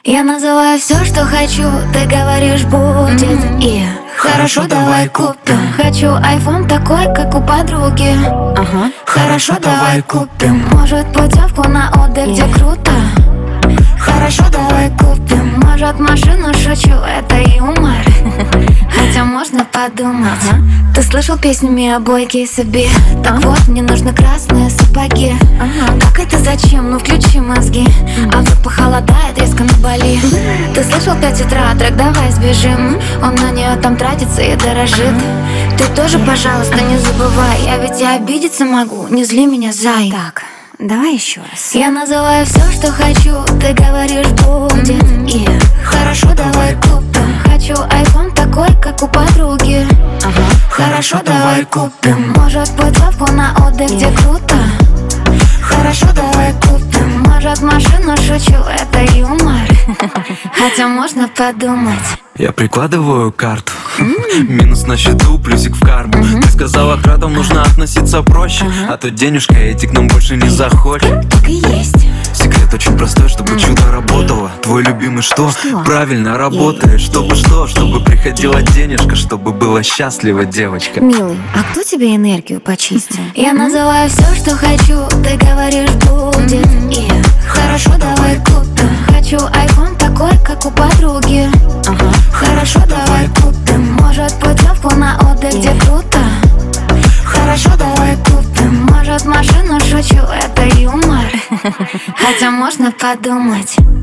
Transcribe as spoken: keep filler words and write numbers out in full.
Я называю все, что хочу, ты говоришь будет. mm-hmm. И хорошо, давай купим. Хочу айфон такой, как у подруги. Ага. Хорошо, давай купим. Может, путевку на отдых, где круто. Хорошо, давай купим. Может, машину, шучу, это юмор. Хотя можно подумать. Ага. Ты слышал песню Миа Бойки и Саби? Так ага. Вот, мне нужны красные сапоги. Ага. Как это зачем? Ну включи мозги. mm-hmm. А вдруг похолодает резко на Бали. mm-hmm. Ты слышал пять утра, трек давай сбежим. mm-hmm. Он на нее там тратится и дорожит. ага. Ты тоже, пожалуйста, не забывай. Я ведь и обидеться могу, не зли меня, зай. Так, давай еще раз. Я называю все, что хочу, ты говоришь будет. mm-hmm. И хорошо, давай купим. Хочу айфон такой, как у подруги. Ага. Хорошо, давай купим. Может, путевку на отдых, где круто. Хорошо, давай купим. Может, машину, шучу, это юмор. Хотя можно подумать. Я прикладываю карту, mm-hmm. минус на счету, плюсик в карму. mm-hmm. Ты сказала, к радам нужно относиться проще. uh-huh. А то денежка эти к нам больше не захочет. Так и есть. Секрет очень простой, чтобы mm-hmm. чудо работало. Твой любимый что? что? Правильно работает. yeah. Чтобы что? Чтобы приходила денежка, чтобы была счастлива девочка. Милый, а кто тебе энергию почистил? Я называю все, что хочу, ты говоришь будет. И хорошо, давай купим. Хочу айфон такой, как у подруги. Ага. Хорошо, давай купим. Может, путевку на отдых, где круто. Хорошо, давай купим. Может, машину, шучу, это юмор. Хотя можно подумать.